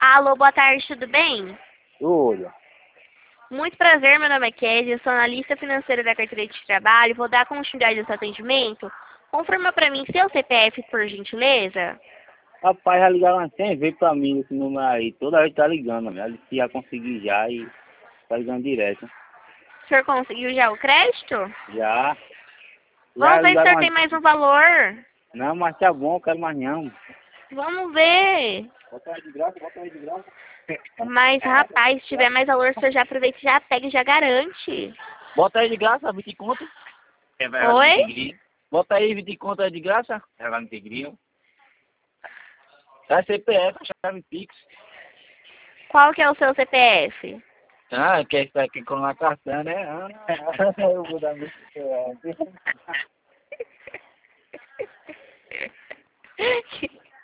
Alô, boa tarde, tudo bem? Tudo. Muito prazer, meu nome é Kézia, sou analista financeira da carteira de trabalho. Vou dar continuidade ao seu atendimento. Confirma para mim seu CPF, por gentileza. Rapaz, já ligaram umas 100 vezes pra mim esse número aí. Toda vez tá ligando, velho. Se já consegui já e tá ligando direto. O senhor conseguiu já o crédito? Já. Já Vamos ver se o ligaram senhor umas... tem mais um valor. Não, mas tá bom, eu quero mais não. Vamos ver. Bota aí de graça, bota aí de graça. Mas, rapaz, se tiver mais valor, o senhor já aproveita e já pega e já garante. Bota aí de graça, 20 conto. É, vai lá no Oi? Tigrinho. Bota aí 20 conto aí de graça. É lá no Tigrinho. É CPF, chave Pix. Qual que é o seu CPF? Ah, quer estar aqui com uma cartão, né? Ah, eu vou dar meu CPF.